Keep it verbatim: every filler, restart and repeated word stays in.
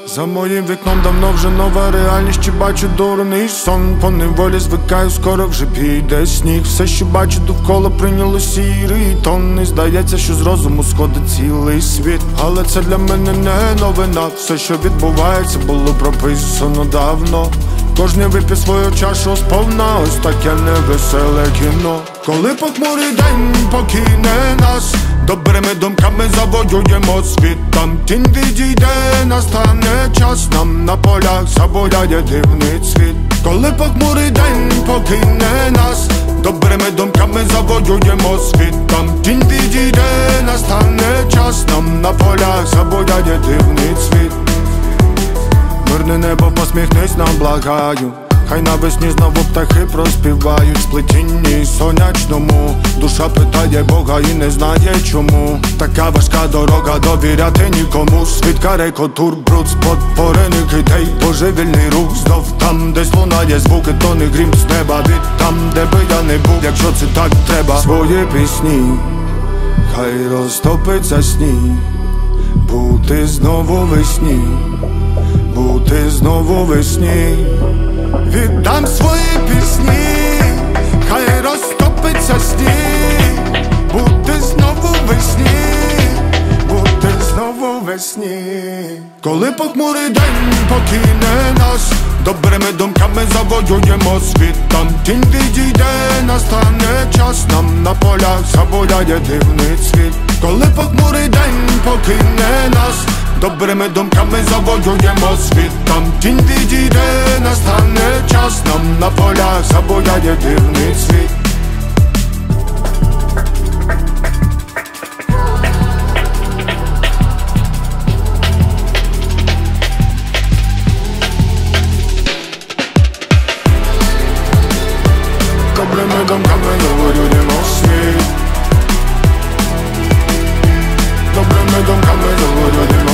За моїм вікном давно вже нова реальність, чи бачу дурний сон. По неволі звикаю, скоро вже піде сніг. Все, що бачу довкола, прийняло сірий тон. І здається, що з розуму сходить цілий світ. Але це для мене не новина. Все, що відбувається, було прописано давно. Кожний вип'є свою чашу сповна, ось таке невеселе кіно. Коли похмурий день покине нас, добрими думками завоюємо світ. Там тінь відійде, настане час, нам на полях забуляє дивний цвіт. Коли похмурий день покине нас, добрими думками завоюємо світ. Там тінь відійде, настане час, нам на полях забуляє дивний цвіт. Мирне небо, посміхнись нам, благаю. Хай навесні знову птахи проспівають. В сплетінні сонячному душа питає Бога і не знає чому. Така важка дорога, довіряти нікому. Світ карикатур, бруд, спотворених ідей, божевільний рух знов там, десь лунає звуки, то не грім з неба. Від там, де би я не був, якщо це так треба. Свої пісні, хай розтопиться сніг. Бути знову весні, бути знову весні. Віддам свої пісні, хай розтопиться сніг. Бути знову весні, бути знову весні. Коли похмурий день покине нас, добрими думками завоюємо світ. Там тінь відійде, настане час, нам на полях забуляє дивний цвіт. Коли похмурий день покине нас, добрими думками завоюємо світ. Там тінь відійде, настане час, нам на полях забуляє дивний цвіт. Добрими думками завоюємо світ. Добрими думками завоюємо